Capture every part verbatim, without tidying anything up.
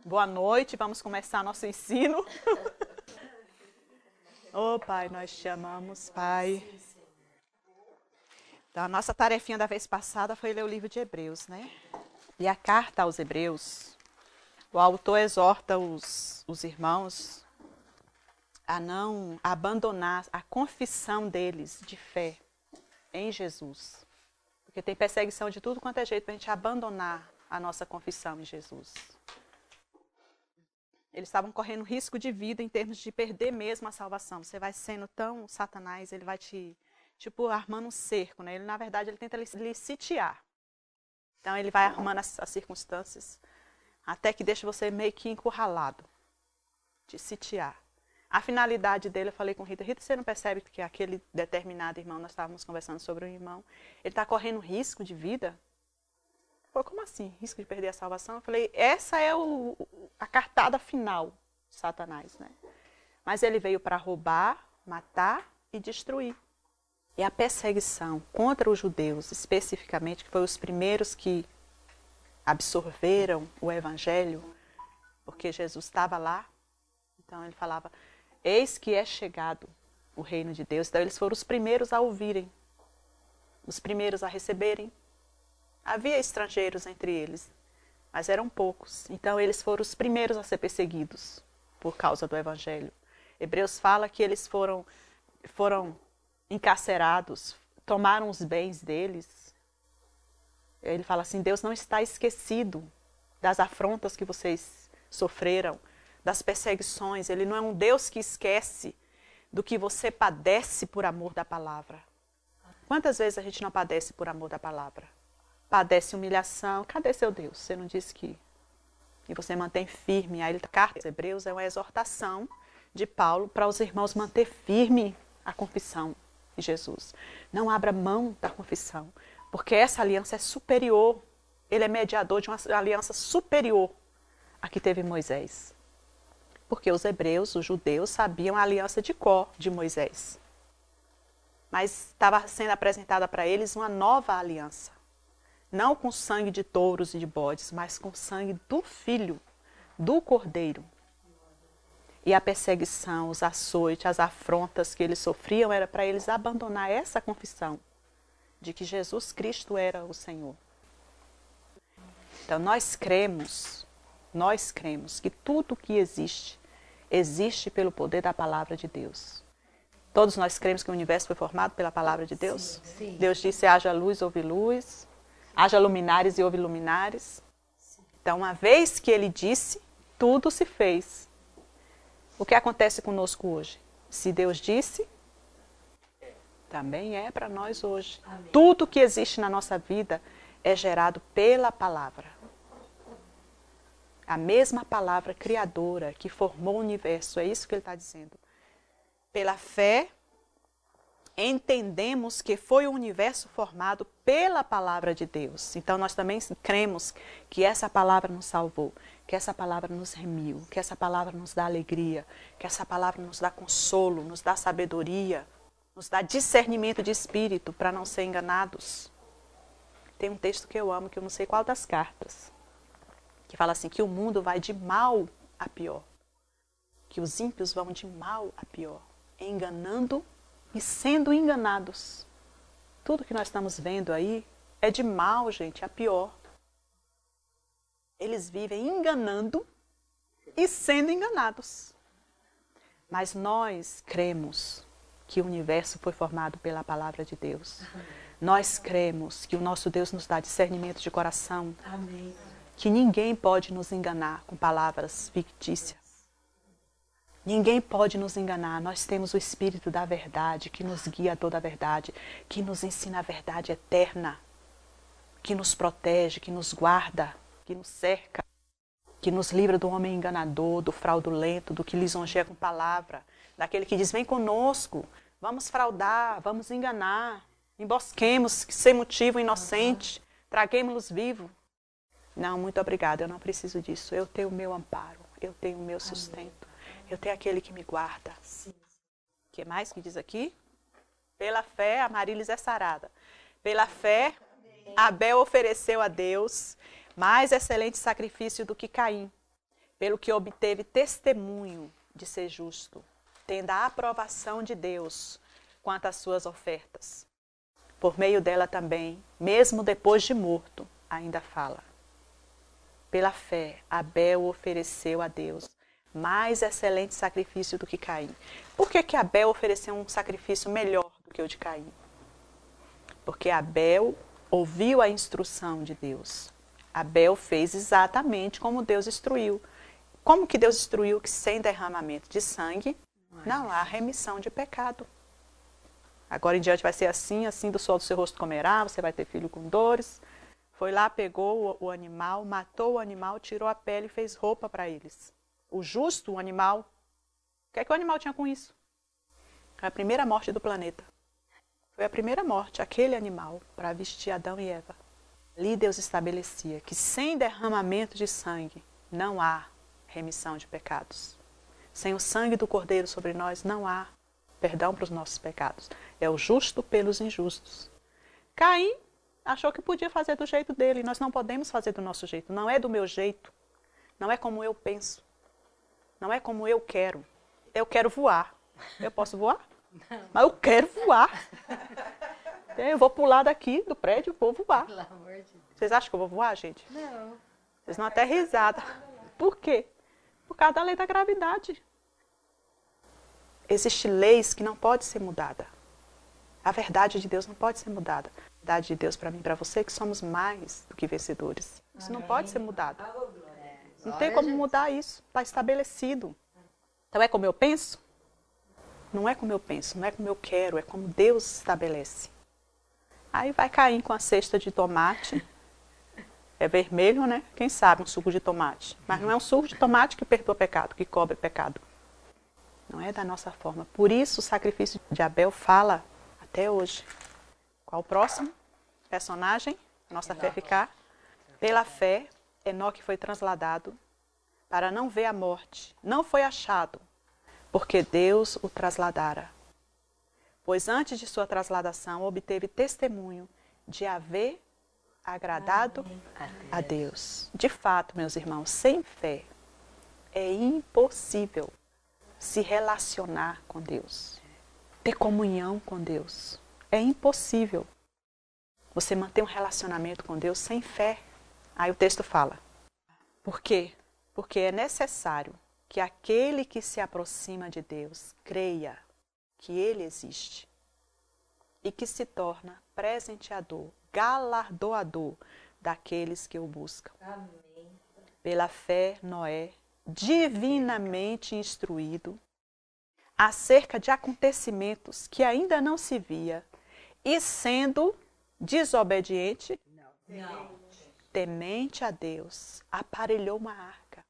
Boa noite, vamos começar nosso ensino. Ô oh, Pai, nós te amamos, Pai. Então, a nossa tarefinha da vez passada foi ler o livro de Hebreus, né? E a carta aos Hebreus, o autor exorta os, os irmãos a não abandonar a confissão deles de fé em Jesus. Porque tem perseguição de tudo quanto é jeito para a gente abandonar a nossa confissão em Jesus. Eles estavam correndo risco de vida em termos de perder mesmo a salvação. Você vai sendo tão Satanás, ele vai te, tipo, armando um cerco, né? Ele, na verdade, ele tenta lhe, lhe sitiar. Então, ele vai armando as, as circunstâncias até que deixa você meio que encurralado, de sitiar. A finalidade dele, eu falei com Rita, Rita, você não percebe que aquele determinado irmão, nós estávamos conversando sobre um irmão, ele está correndo risco de vida? Pô, como assim? Risco de perder a salvação? Eu falei, essa é o, a cartada final de Satanás, né? Mas ele veio para roubar, matar e destruir. E a perseguição contra os judeus, especificamente, que foram os primeiros que absorveram o evangelho, porque Jesus estava lá, então ele falava, eis que é chegado o reino de Deus. Então eles foram os primeiros a ouvirem, os primeiros a receberem. Havia estrangeiros entre eles, mas eram poucos. Então eles foram os primeiros a ser perseguidos por causa do evangelho. Hebreus fala que eles foram, foram encarcerados, tomaram os bens deles. Ele fala assim, Deus não está esquecido das afrontas que vocês sofreram, das perseguições. Ele não é um Deus que esquece do que você padece por amor da palavra. Quantas vezes a gente não padece por amor da palavra? Padece humilhação. Cadê seu Deus? Você não disse que... E você mantém firme. Aí, a carta aos Hebreus é uma exortação de Paulo para os irmãos manter firme a confissão de Jesus. Não abra mão da confissão, porque essa aliança é superior. Ele é mediador de uma aliança superior à que teve Moisés. Porque os hebreus, os judeus, sabiam a aliança de cor de Moisés. Mas estava sendo apresentada para eles uma nova aliança. Não com sangue de touros e de bodes, mas com sangue do Filho, do Cordeiro. E a perseguição, os açoites, as afrontas que eles sofriam, era para eles abandonar essa confissão de que Jesus Cristo era o Senhor. Então nós cremos, nós cremos que tudo que existe, existe pelo poder da palavra de Deus. Todos nós cremos que o universo foi formado pela palavra de Deus? Sim, sim. Deus disse, haja luz, houve luz. Haja luminares e houve luminares. Então, uma vez que ele disse, tudo se fez. O que acontece conosco hoje? Se Deus disse, também é para nós hoje. Amém. Tudo que existe na nossa vida é gerado pela palavra. A mesma palavra criadora que formou o universo, é isso que ele está dizendo. Pela fé, entendemos que foi o universo formado pela palavra de Deus. Então nós também cremos que essa palavra nos salvou, que essa palavra nos remiu, que essa palavra nos dá alegria, que essa palavra nos dá consolo, nos dá sabedoria, nos dá discernimento de espírito para não ser enganados. Tem um texto que eu amo, que eu não sei qual das cartas, que fala assim, que o mundo vai de mal a pior, que os ímpios vão de mal a pior, enganando e sendo enganados. Tudo que nós estamos vendo aí é de mal, gente, a pior. Eles vivem enganando e sendo enganados. Mas nós cremos que o universo foi formado pela palavra de Deus. Nós cremos que o nosso Deus nos dá discernimento de coração. Amém. Que ninguém pode nos enganar com palavras fictícias. Ninguém pode nos enganar. Nós temos o Espírito da verdade, que nos guia a toda a verdade, que nos ensina a verdade eterna, que nos protege, que nos guarda, que nos cerca, que nos livra do homem enganador, do fraudulento, do que lisonjeia com palavra, daquele que diz, vem conosco, vamos fraudar, vamos enganar, embosquemos sem motivo inocente, traguemos-los vivo. Não, muito obrigada, eu não preciso disso. Eu tenho o meu amparo, eu tenho o meu sustento. Eu tenho aquele que me guarda. O que mais que diz aqui? Pela fé, a Marilis é sarada. Pela fé, Abel ofereceu a Deus mais excelente sacrifício do que Caim, pelo que obteve testemunho de ser justo, tendo a aprovação de Deus quanto às suas ofertas. Por meio dela também, mesmo depois de morto, ainda fala. Pela fé, Abel ofereceu a Deus mais excelente sacrifício do que Caim. Por que que Abel ofereceu um sacrifício melhor do que o de Caim? Porque Abel ouviu a instrução de Deus. Abel fez exatamente como Deus instruiu. Como que Deus instruiu que sem derramamento de sangue não há remissão de pecado? Agora em diante vai ser assim, assim do suor do seu rosto comerá, você vai ter filho com dores. Foi lá, pegou o, o animal, matou o animal, tirou a pele e fez roupa para eles. O justo, o animal, o que é que o animal tinha com isso? Foi a primeira morte do planeta. Foi a primeira morte, aquele animal, para vestir Adão e Eva. Ali Deus estabelecia que sem derramamento de sangue não há remissão de pecados. Sem o sangue do Cordeiro sobre nós não há perdão para os nossos pecados. É o justo pelos injustos. Caim achou que podia fazer do jeito dele. Nós não podemos fazer do nosso jeito. Não é do meu jeito. Não é como eu penso. Não é como eu quero. Eu quero voar. Eu posso voar? Não. Mas eu quero voar. Eu vou pular daqui do prédio, vou voar. Pelo amor de Deus. Vocês acham que eu vou voar, gente? Não. Vocês não até risada. Por quê? Por causa da lei da gravidade. Existem leis que não podem ser mudadas. A verdade de Deus não pode ser mudada. A verdade de Deus para mim e para você é que somos mais do que vencedores. Isso não pode ser mudado. Não tem como mudar isso. Está estabelecido. Então é como eu penso? Não é como eu penso, não é como eu quero, é como Deus estabelece. Aí vai cair com a cesta de tomate. É vermelho, né? Quem sabe um suco de tomate. Mas não é um suco de tomate que perdoa pecado, que cobre pecado. Não é da nossa forma. Por isso o sacrifício de Abel fala até hoje. Qual o próximo personagem? A nossa fé ficar. Pela fé, Enoque foi trasladado para não ver a morte. Não foi achado, porque Deus o trasladara. Pois antes de sua trasladação, obteve testemunho de haver agradado a Deus. De fato, meus irmãos, sem fé é impossível se relacionar com Deus, ter comunhão com Deus. É impossível você manter um relacionamento com Deus sem fé. Aí o texto fala. Por quê? Porque é necessário que aquele que se aproxima de Deus creia que Ele existe e que se torna presenteador, galardoador daqueles que o buscam. Amém. Pela fé, Noé, divinamente instruído acerca de acontecimentos que ainda não se via e sendo desobediente, não. temente a Deus, aparelhou uma arca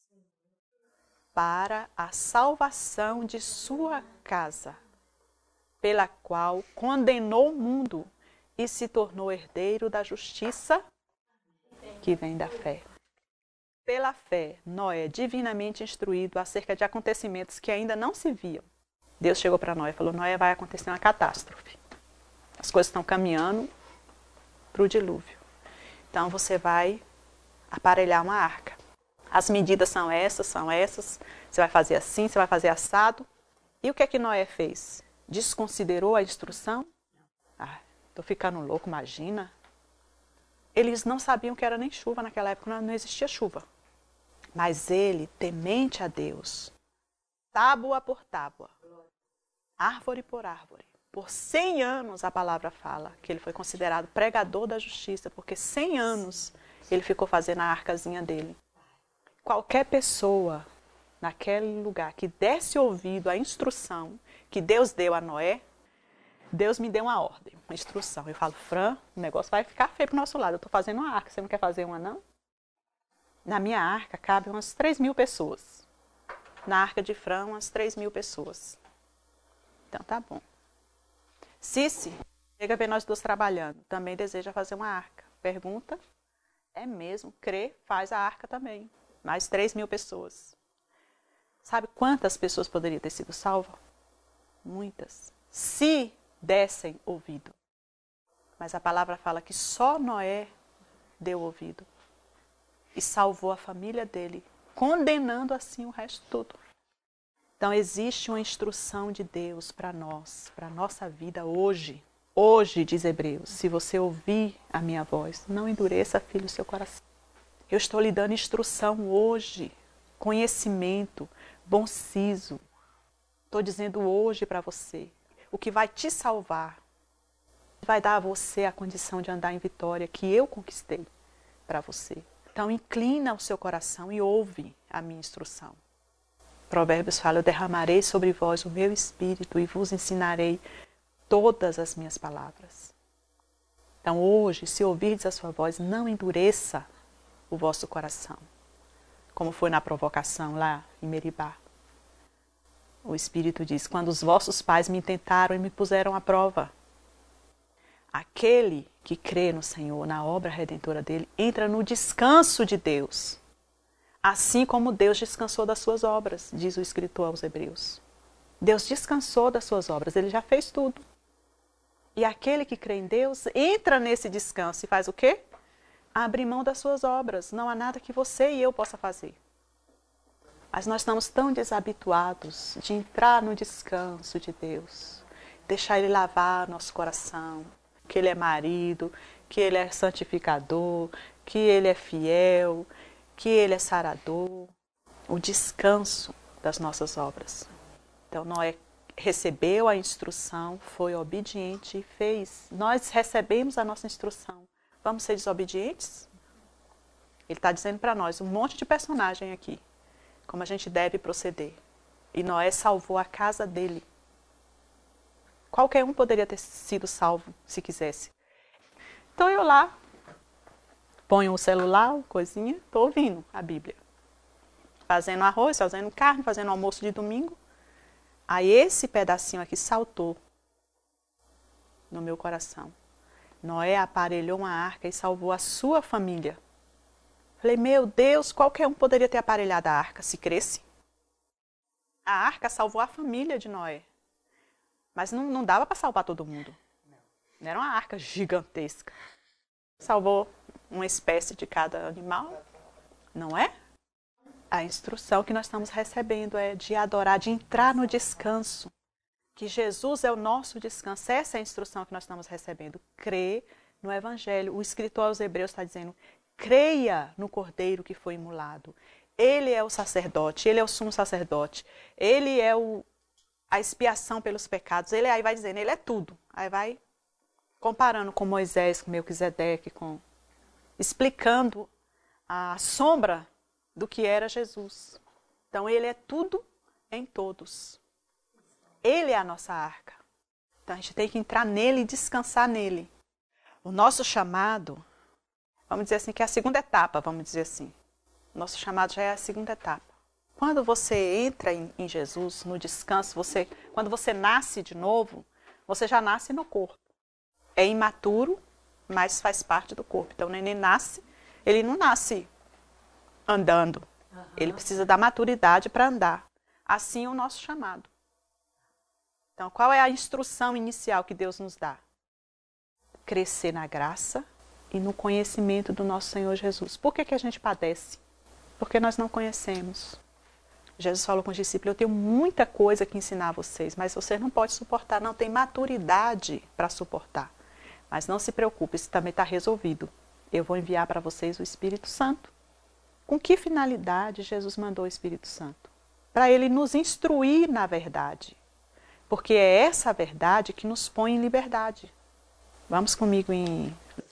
para a salvação de sua casa, pela qual condenou o mundo e se tornou herdeiro da justiça que vem da fé. Pela fé, Noé, divinamente instruído acerca de acontecimentos que ainda não se viam. Deus chegou para Noé e falou, Noé, vai acontecer uma catástrofe. As coisas estão caminhando para o dilúvio. Então você vai aparelhar uma arca. As medidas são essas, são essas. Você vai fazer assim, você vai fazer assado. E o que é que Noé fez? Desconsiderou a instrução? Ah, estou ficando louco, imagina. Eles não sabiam que era nem chuva naquela época, não, não existia chuva. Mas ele, temente a Deus, tábua por tábua, árvore por árvore, por cem anos a palavra fala que ele foi considerado pregador da justiça, porque cem anos ele ficou fazendo a arcazinha dele. Qualquer pessoa naquele lugar que desse ouvido à instrução que Deus deu a Noé, Deus me deu uma ordem, uma instrução. Eu falo, Fran, o negócio vai ficar feio pro nosso lado. Eu estou fazendo uma arca, você não quer fazer uma, não? Na minha arca cabem umas três mil pessoas. Na arca de Fran, umas três mil pessoas. Então, tá bom. Cici, chega a ver nós dois trabalhando. Também deseja fazer uma arca. Pergunta, é mesmo, crê, faz a arca também. Mais três mil pessoas. Sabe quantas pessoas poderiam ter sido salvas? Muitas. Se dessem ouvido. Mas a palavra fala que só Noé deu ouvido. E salvou a família dele condenando assim o resto tudo. Então existe uma instrução de Deus para nós, para a nossa vida hoje. Hoje, diz Hebreus, se você ouvir a minha voz, não endureça, filho, o seu coração. Eu estou lhe dando instrução hoje, conhecimento, bom siso. Estou dizendo hoje para você, o que vai te salvar, vai dar a você a condição de andar em vitória que eu conquistei para você. Então inclina o seu coração e ouve a minha instrução. Provérbios fala, eu derramarei sobre vós o meu espírito e vos ensinarei todas as minhas palavras. Então hoje, se ouvirdes a sua voz, não endureça o vosso coração, como foi na provocação lá em Meribá. O Espírito diz, quando os vossos pais me tentaram e me puseram à prova. Aquele que crê no Senhor, na obra redentora dele, entra no descanso de Deus. Assim como Deus descansou das suas obras, diz o escritor aos Hebreus. Deus descansou das suas obras, ele já fez tudo. E aquele que crê em Deus entra nesse descanso e faz o quê? Abre mão das suas obras. Não há nada que você e eu possa fazer. Mas nós estamos tão desabituados de entrar no descanso de Deus, deixar Ele lavar nosso coração, que Ele é marido, que Ele é santificador, que Ele é fiel, que Ele é sarador, o descanso das nossas obras. Então Noé recebeu a instrução, foi obediente e fez. Nós recebemos a nossa instrução. Vamos ser desobedientes? Ele está dizendo para nós um monte de personagem aqui, como a gente deve proceder. E Noé salvou a casa dele. Qualquer um poderia ter sido salvo, se quisesse. Então eu lá, ponho o celular, coisinha, estou ouvindo a Bíblia. Fazendo arroz, fazendo carne, fazendo almoço de domingo. Aí esse pedacinho aqui saltou no meu coração. Noé aparelhou uma arca e salvou a sua família. Falei, meu Deus, qualquer um poderia ter aparelhado a arca, se cresce. A arca salvou a família de Noé. Mas não, não dava para salvar todo mundo. Não era uma arca gigantesca. Salvou uma espécie de cada animal, não é? A instrução que nós estamos recebendo é de adorar, de entrar no descanso. Que Jesus é o nosso descanso. Essa é a instrução que nós estamos recebendo. Crer no Evangelho. O escritor aos Hebreus está dizendo, creia no Cordeiro que foi imolado. Ele é o sacerdote, ele é o sumo sacerdote. Ele é o, a expiação pelos pecados. Ele aí vai dizendo, ele é tudo. Aí vai comparando com Moisés, com Melquisedeque, com, explicando a sombra do que era Jesus. Então ele é tudo em todos. Ele é a nossa arca. Então a gente tem que entrar nele e descansar nele. O nosso chamado, vamos dizer assim, que é a segunda etapa, vamos dizer assim. O nosso chamado já é a segunda etapa. Quando você entra em, em Jesus, no descanso, você, quando você nasce de novo, você já nasce no corpo. É imaturo, mas faz parte do corpo. Então o neném nasce, ele não nasce andando. Uhum. Ele precisa da maturidade para andar. Assim é o nosso chamado. Então, qual é a instrução inicial que Deus nos dá? Crescer na graça e no conhecimento do nosso Senhor Jesus. Por que que a gente padece? Porque nós não conhecemos. Jesus falou com os discípulos, eu tenho muita coisa que ensinar a vocês, mas vocês não podem suportar, não tem maturidade para suportar. Mas não se preocupe, isso também está resolvido. Eu vou enviar para vocês o Espírito Santo. Com que finalidade Jesus mandou o Espírito Santo? Para ele nos instruir na verdade. Porque é essa verdade que nos põe em liberdade. Vamos comigo em...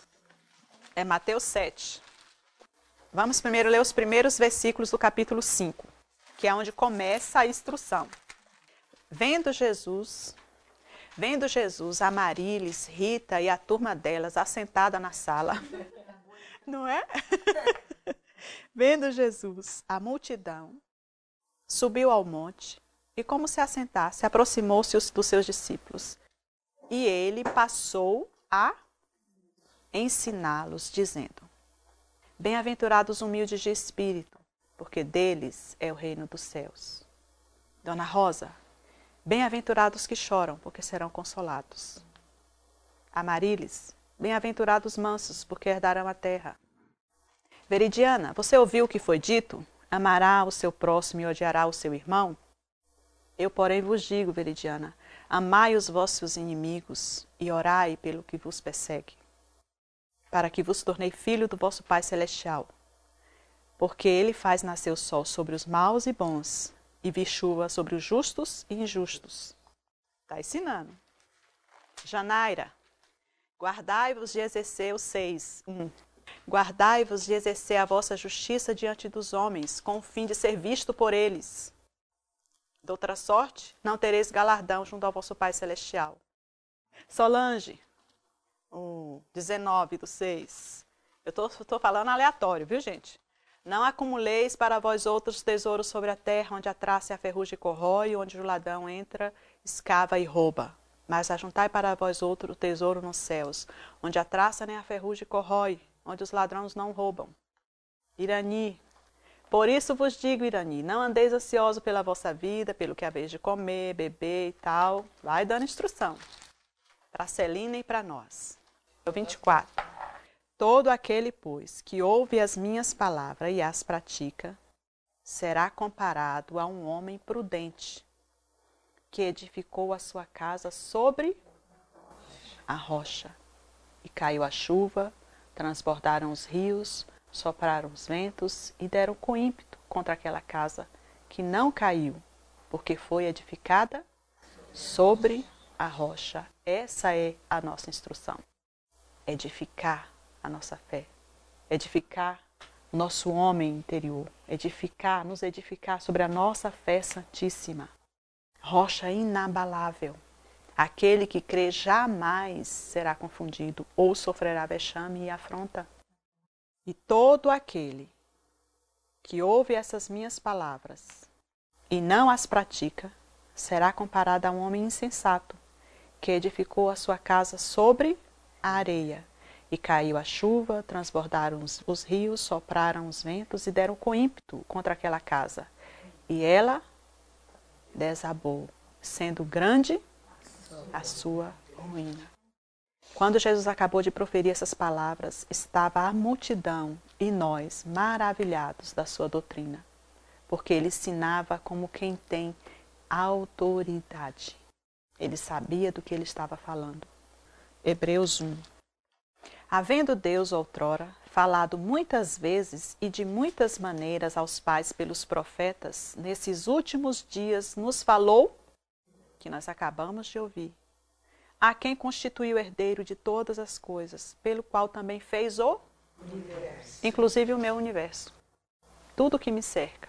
É Mateus sete. Vamos primeiro ler os primeiros versículos do capítulo cinco, que é onde começa a instrução. Vendo Jesus, vendo Jesus, Amarilis, Rita e a turma delas assentada na sala, não é? Vendo Jesus, a multidão, subiu ao monte e, como se assentasse, aproximou-se dos seus discípulos. E ele passou a ensiná-los, dizendo, bem-aventurados humildes de espírito, porque deles é o reino dos céus. Dona Rosa, bem-aventurados que choram, porque serão consolados. Amarilis, bem-aventurados mansos, porque herdarão a terra. Veridiana, você ouviu o que foi dito? amará o seu próximo e odiará o seu irmão? Eu, porém, vos digo, Veridiana, amai os vossos inimigos e orai pelo que vos persegue, para que vos tornei filho do vosso Pai Celestial. Porque ele faz nascer o sol sobre os maus e bons, e vir chuva sobre os justos e injustos. Está ensinando. Janaira, guardai-vos de exercer os seis. Um. Guardai-vos de exercer a vossa justiça diante dos homens, com o fim de ser visto por eles. De outra sorte, não tereis galardão junto ao vosso Pai Celestial. Solange, o dezenove do seis. Eu estou falando aleatório, viu, gente? Não acumuleis para vós outros tesouros sobre a terra, onde a traça e a ferrugem corrói, onde o ladrão entra, escava e rouba. Mas ajuntai para vós outro o tesouro nos céus, onde a traça nem a ferrugem corrói, onde os ladrões não roubam. Irani, por isso vos digo, Irani, não andeis ansioso pela vossa vida, pelo que haveis de comer, beber e tal. Vai dando instrução. Para a Celina e para nós. vinte e quatro. Todo aquele, pois, que ouve as minhas palavras e as pratica, será comparado a um homem prudente, que edificou a sua casa sobre a rocha. E caiu a chuva, transbordaram os rios, sopraram os ventos e deram com ímpeto contra aquela casa, que não caiu, porque foi edificada sobre a rocha. Essa é a nossa instrução. Edificar a nossa fé, edificar o nosso homem interior, edificar, nos edificar sobre a nossa fé santíssima. Rocha inabalável. Aquele que crê jamais será confundido ou sofrerá vexame e afronta. E todo aquele que ouve essas minhas palavras e não as pratica, será comparado a um homem insensato, que edificou a sua casa sobre a areia. E caiu a chuva, transbordaram os, os rios, sopraram os ventos e deram com ímpeto contra aquela casa. E ela desabou, sendo grande a sua ruína. Quando Jesus acabou de proferir essas palavras, estava a multidão e nós maravilhados da sua doutrina, porque ele ensinava como quem tem autoridade. Ele sabia do que ele estava falando. Hebreus um. Havendo Deus outrora falado muitas vezes e de muitas maneiras aos pais pelos profetas, nesses últimos dias nos falou, que nós acabamos de ouvir, a quem constituiu o herdeiro de todas as coisas, pelo qual também fez o universo, inclusive o meu universo, tudo que me cerca.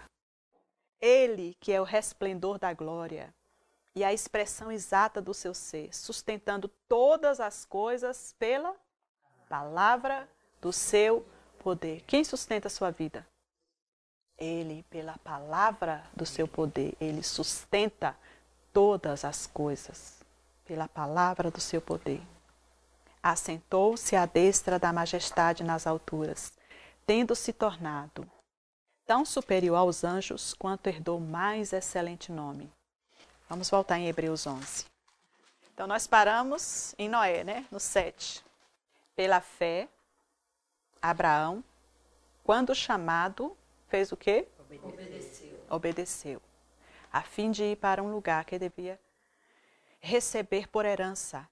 Ele que é o resplendor da glória e a expressão exata do seu ser, sustentando todas as coisas pela palavra do seu poder. Quem sustenta a sua vida? Ele, pela palavra do seu poder, ele sustenta todas as coisas. Pela palavra do seu poder. Assentou-se à destra da majestade nas alturas, tendo se tornado tão superior aos anjos, quanto herdou mais excelente nome. Vamos voltar em Hebreus onze. Então, nós paramos em Noé, né? No sete. Pela fé, Abraão, quando chamado, fez o quê? Obedeceu. Obedeceu. A fim de ir para um lugar que devia receber por herança.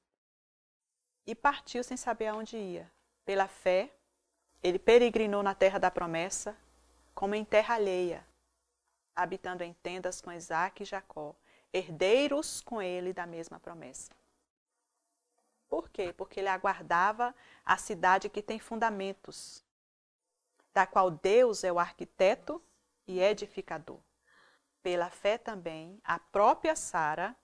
E partiu sem saber aonde ia. Pela fé, ele peregrinou na terra da promessa, como em terra alheia, habitando em tendas com Isaque e Jacó, herdeiros com ele da mesma promessa. Por quê? Porque ele aguardava a cidade que tem fundamentos, da qual Deus é o arquiteto e edificador. Pela fé também, a própria Sara,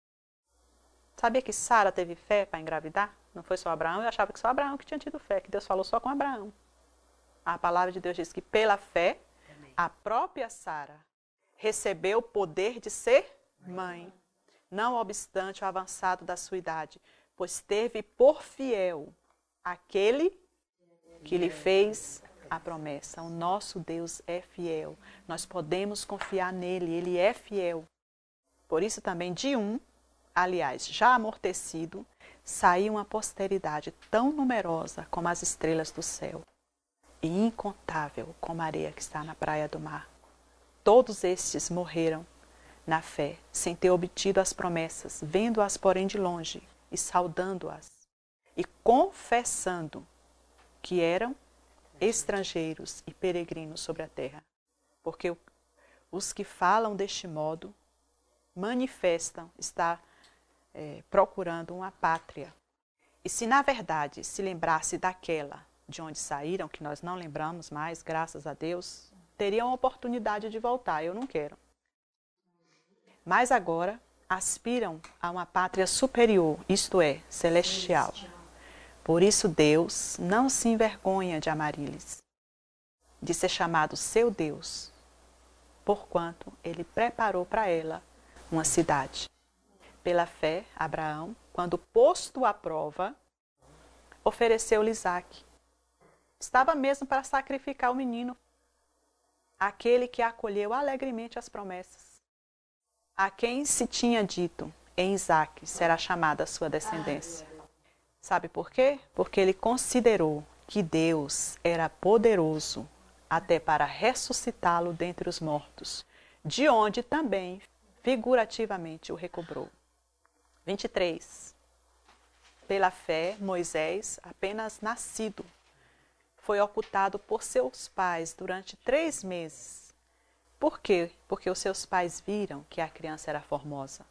sabia que Sara teve fé para engravidar? Não foi só Abraão, eu achava que só Abraão que tinha tido fé, que Deus falou só com Abraão. A palavra de Deus diz que pela fé, a própria Sara recebeu o poder de ser mãe, não obstante o avançado da sua idade, pois teve por fiel aquele que lhe fez a promessa. O nosso Deus é fiel. Nós podemos confiar nele, ele é fiel. Por isso também de um, aliás, já amortecido, saiu uma posteridade tão numerosa como as estrelas do céu e incontável como a areia que está na praia do mar. Todos estes morreram na fé, sem ter obtido as promessas, vendo-as, porém, de longe, e saudando-as, e confessando que eram estrangeiros e peregrinos sobre a terra. Porque os que falam deste modo manifestam estar é, procurando uma pátria. E se na verdade se lembrasse daquela de onde saíram, que nós não lembramos mais, graças a Deus, teriam a oportunidade de voltar. Eu não quero. Mas agora aspiram a uma pátria superior, isto é, celestial. Por isso Deus não se envergonha de amar-lhes, de ser chamado seu Deus, porquanto ele preparou para ela uma cidade. Pela fé, Abraão, quando posto à prova, ofereceu-lhe Isaque. Estava mesmo para sacrificar o menino, aquele que acolheu alegremente as promessas, a quem se tinha dito, em Isaque será chamada a sua descendência. Sabe por quê? Porque ele considerou que Deus era poderoso até para ressuscitá-lo dentre os mortos, de onde também figurativamente o recobrou. vinte e três. Pela fé, Moisés, apenas nascido, foi ocultado por seus pais durante três meses. Por quê? Porque os seus pais viram que a criança era formosa.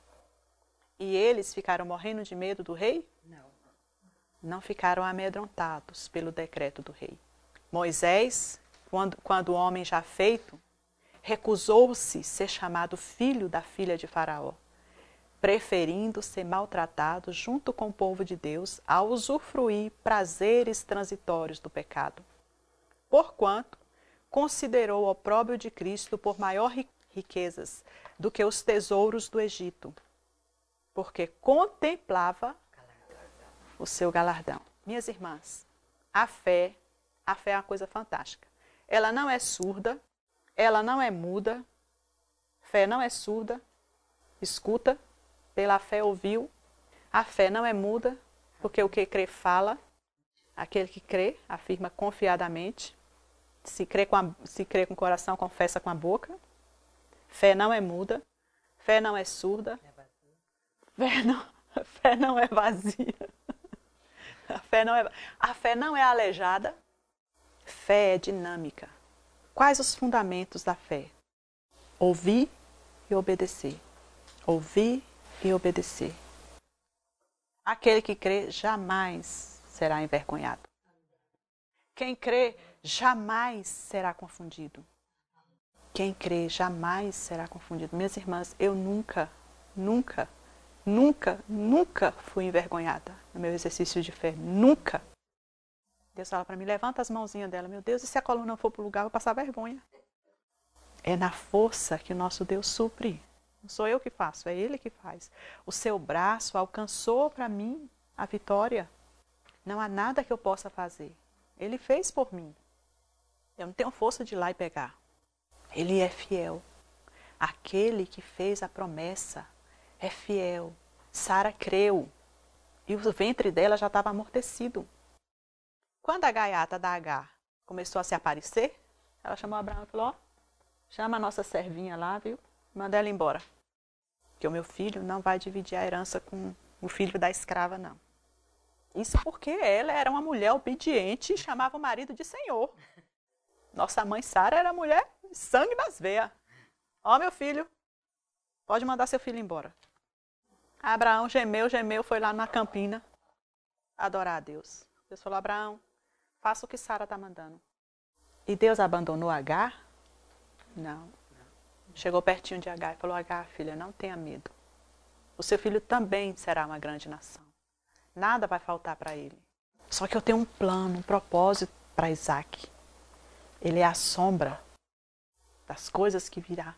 E eles ficaram morrendo de medo do rei? Não. Não ficaram amedrontados pelo decreto do rei. Moisés, quando, quando o homem já feito, recusou-se ser chamado filho da filha de Faraó, preferindo ser maltratado junto com o povo de Deus a usufruir prazeres transitórios do pecado. Porquanto considerou o opróbrio de Cristo por maior riquezas do que os tesouros do Egito, porque contemplava o seu galardão. Minhas irmãs, a fé, a fé é uma coisa fantástica. Ela não é surda, ela não é muda, fé não é surda, escuta, pela fé ouviu, a fé não é muda, porque o que crê fala, aquele que crê afirma confiadamente, se crê com, a, se crê com o coração, confessa com a boca, fé não é muda, fé não é surda, fé não, fé não é vazia, a fé não é, a fé não é aleijada, fé é dinâmica. Quais os fundamentos da fé? Ouvir e obedecer. Ouvir e obedecer. Aquele que crê jamais será envergonhado. Quem crê jamais será confundido. Quem crê jamais será confundido. Minhas irmãs, eu nunca, nunca, nunca, nunca fui envergonhada no meu exercício de fé. Nunca. Deus fala para mim, levanta as mãozinhas dela. Meu Deus, e se a coluna não for para o lugar, eu vou passar vergonha. É na força que o nosso Deus supre. Não sou eu que faço, é Ele que faz. O seu braço alcançou para mim a vitória. Não há nada que eu possa fazer. Ele fez por mim. Eu não tenho força de ir lá e pegar. Ele é fiel. Aquele que fez a promessa é fiel. Sara creu. E o ventre dela já estava amortecido. Quando a gaiata da Agar começou a se aparecer, ela chamou Abraão e falou, ó, chama a nossa servinha lá, viu? Manda ela embora. Porque o meu filho não vai dividir a herança com o filho da escrava, não. Isso porque ela era uma mulher obediente e chamava o marido de senhor. Nossa mãe Sara era mulher de sangue nas veias. Ó, meu filho, pode mandar seu filho embora. Abraão gemeu, gemeu, foi lá na campina adorar a Deus. Deus falou, Abraão, faça o que Sara está mandando. E Deus abandonou Agar? Não. Chegou pertinho de Agar e falou, Agar, filha, não tenha medo. O seu filho também será uma grande nação. Nada vai faltar para ele. Só que eu tenho um plano, um propósito para Isaac. Ele é a sombra das coisas que virá.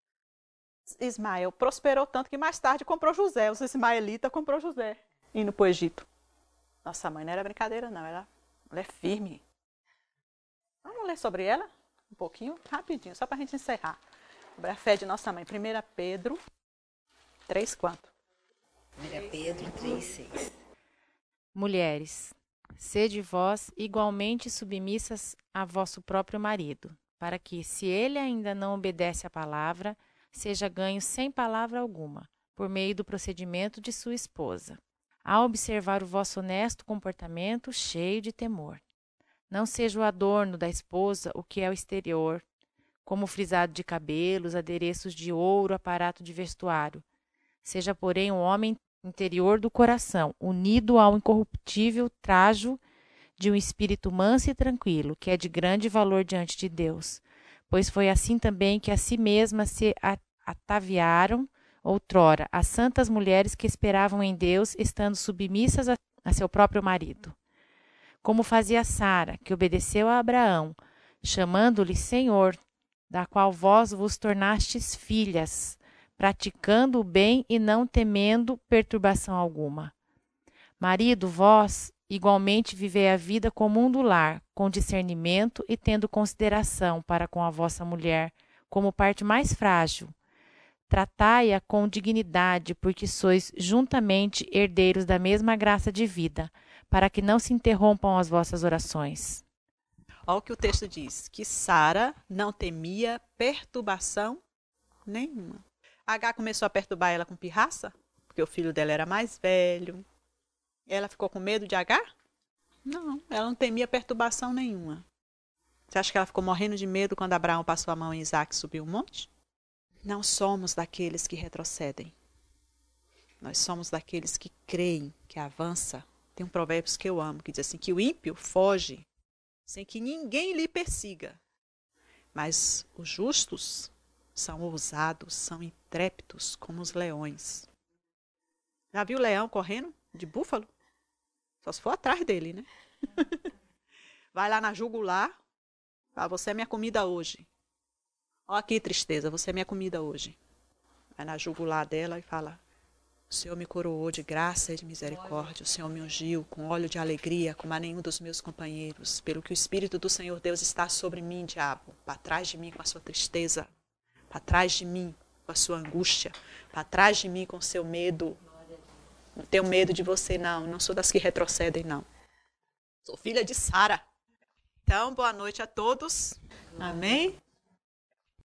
Ismael prosperou tanto que mais tarde comprou José. Os ismaelitas comprou José, indo para o Egito. Nossa mãe não era brincadeira, não. Ela, ela é firme. Vamos ler sobre ela? Um pouquinho, rapidinho, só para a gente encerrar. Sobre a fé de nossa mãe. primeira Pedro três, quanto? primeira Pedro três, seis. Mulheres, sede vós igualmente submissas a vosso próprio marido, para que, se ele ainda não obedece à palavra, seja ganho sem palavra alguma, por meio do procedimento de sua esposa, a observar o vosso honesto comportamento cheio de temor. Não seja o adorno da esposa o que é o exterior, como frisado de cabelos, adereços de ouro, aparato de vestuário. Seja, porém, o homem interior do coração, unido ao incorruptível trajo de um espírito manso e tranquilo, que é de grande valor diante de Deus. Pois foi assim também que a si mesmas se ataviaram outrora as santas mulheres que esperavam em Deus, estando submissas a, a seu próprio marido. Como fazia Sara, que obedeceu a Abraão, chamando-lhe Senhor, da qual vós vos tornastes filhas, praticando o bem e não temendo perturbação alguma. Marido, vós igualmente vivei a vida comum do lar, com discernimento e tendo consideração para com a vossa mulher, como parte mais frágil. Tratai-a com dignidade, porque sois juntamente herdeiros da mesma graça de vida, para que não se interrompam as vossas orações. Olha o que o texto diz, que Sara não temia perturbação nenhuma. Agar começou a perturbar ela com pirraça, porque o filho dela era mais velho. Ela ficou com medo de Agar? Não, ela não temia perturbação nenhuma. Você acha que ela ficou morrendo de medo quando Abraão passou a mão em Isaac e subiu o monte? Não somos daqueles que retrocedem. Nós somos daqueles que creem, que avança. Tem um provérbio que eu amo, que diz assim, que o ímpio foge sem que ninguém lhe persiga. Mas os justos são ousados, são intrépidos como os leões. Já viu o leão correndo de búfalo? Só se for atrás dele, né? Vai lá na jugular. Ah, você é minha comida hoje. Olha aqui, tristeza, você é minha comida hoje. Vai na jugular dela e fala, o Senhor me coroou de graça e de misericórdia, o Senhor me ungiu com óleo de alegria, como a nenhum dos meus companheiros, pelo que o Espírito do Senhor Deus está sobre mim, diabo, para trás de mim com a sua tristeza, para trás de mim com a sua angústia, para trás de mim com o seu medo. Não tenho medo de você, não, não sou das que retrocedem, não. Sou filha de Sara. Então, boa noite a todos. Amém?